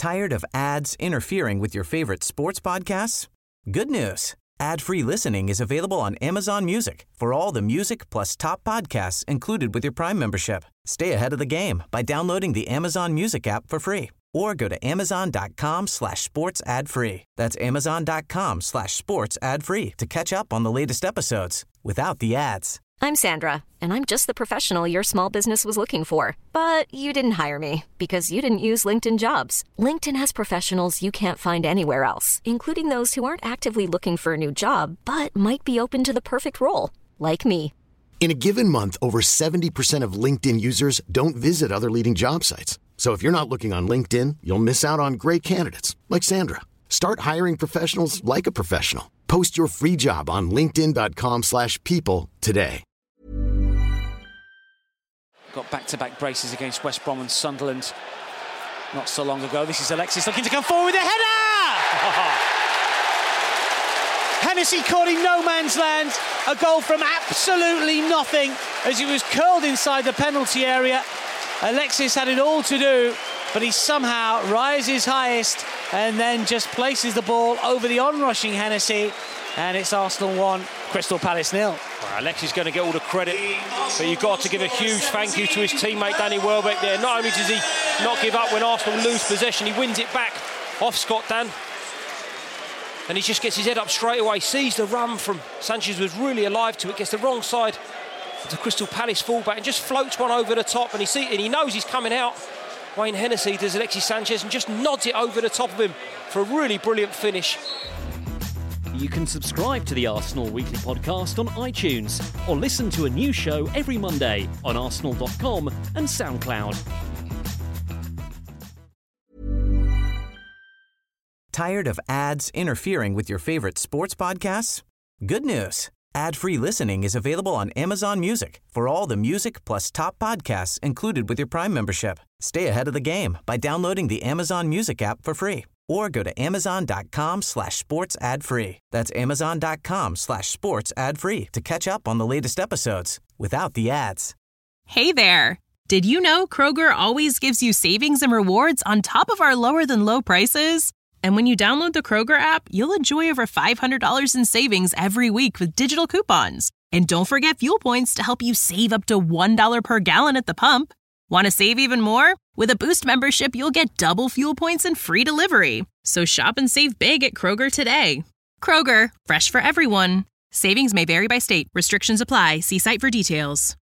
Tired of ads interfering with your favorite sports podcasts? Good news. Ad-free listening is available on Amazon Music for all the music plus top podcasts included with your Prime membership. Stay ahead of the game by downloading the Amazon Music app for free or go to amazon.com/sports ad free. That's amazon.com/sports ad free to catch up on the latest episodes without the ads. I'm Sandra, and I'm just the professional your small business was looking for. But you didn't hire me because you didn't use LinkedIn Jobs. LinkedIn has professionals you can't find anywhere else, including those who aren't actively looking for a new job, but might be open to the perfect role, like me. In a given month, over 70% of LinkedIn users don't visit other leading job sites. So if you're not looking on LinkedIn, you'll miss out on great candidates like Sandra. Start hiring professionals like a professional. Post your free job on linkedin.com/people today. Got back-to-back braces against West Brom and Sunderland not so long ago. This is Alexis looking to come forward with a header! Hennessy caught in no man's land. A goal from absolutely nothing as he was curled inside the penalty area. Alexis had it all to do, but he somehow rises highest and then just places the ball over the onrushing Hennessy, and it's Arsenal 1, Crystal Palace 0. Well, Alexis is going to get all the credit, but you've got to give a huge thank you to his teammate Danny Welbeck there. Not only does he not give up when Arsenal lose possession, he wins it back off Scott Dan, and he just gets his head up straight away, sees the run from Sanchez, was really alive to it, gets the wrong side to Crystal Palace fullback and just floats one over the top, and he knows he's coming out. Wayne Hennessy does Alexis Sanchez and just nods it over the top of him for a really brilliant finish. You can subscribe to the Arsenal Weekly Podcast on iTunes or listen to a new show every Monday on arsenal.com and SoundCloud. Tired of ads interfering with your favorite sports podcasts? Good news. Ad-free listening is available on Amazon Music for all the music plus top podcasts included with your Prime membership. Stay ahead of the game by downloading the Amazon Music app for free or go to amazon.com/sports ad free. That's amazon.com/sports ad free to catch up on the latest episodes without the ads. Hey there. Did you know Kroger always gives you savings and rewards on top of our lower than low prices? And when you download the Kroger app, you'll enjoy over $500 in savings every week with digital coupons. And don't forget fuel points to help you save up to $1 per gallon at the pump. Want to save even more? With a Boost membership, you'll get double fuel points and free delivery. So shop and save big at Kroger today. Kroger, fresh for everyone. Savings may vary by state. Restrictions apply. See site for details.